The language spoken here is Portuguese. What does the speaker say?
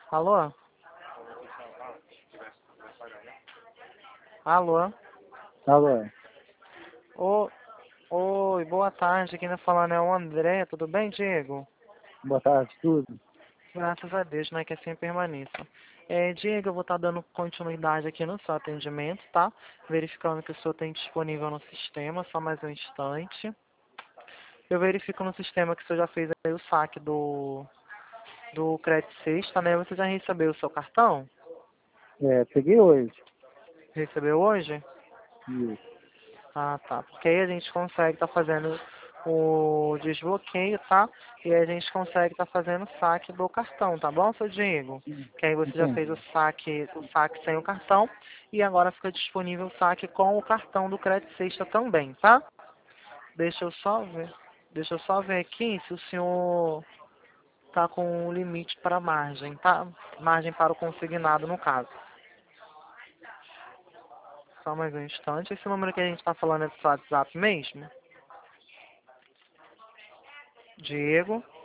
Alô? Alô? Alô, Ô, oi, boa tarde. Quem tá falando é o André. Tudo bem, Diego? boa tarde, tudo. Graças a Deus, né? Que assim permaneça. Diego, eu vou estar dando continuidade aqui no seu atendimento, tá? Verificando que o senhor tem disponível no sistema. Só mais um instante. Eu verifico no sistema que o senhor já fez aí o saque do Crédito Sexta, né? Você já recebeu o seu cartão? Peguei hoje. Recebeu hoje? Isso. Ah, tá. Porque aí a gente consegue estar fazendo o desbloqueio, tá? E aí a gente consegue estar fazendo o saque do cartão, tá bom, seu Diego? Que aí você já fez Entendi. o saque sem o cartão e agora fica disponível o saque com o cartão do Crédito Sexta também, tá? Deixa eu só ver. Deixa eu só ver aqui se o senhor tá com um limite para margem, tá? Margem para o consignado, no caso. Só mais um instante. Esse número que a gente está falando é do seu WhatsApp mesmo? Diego?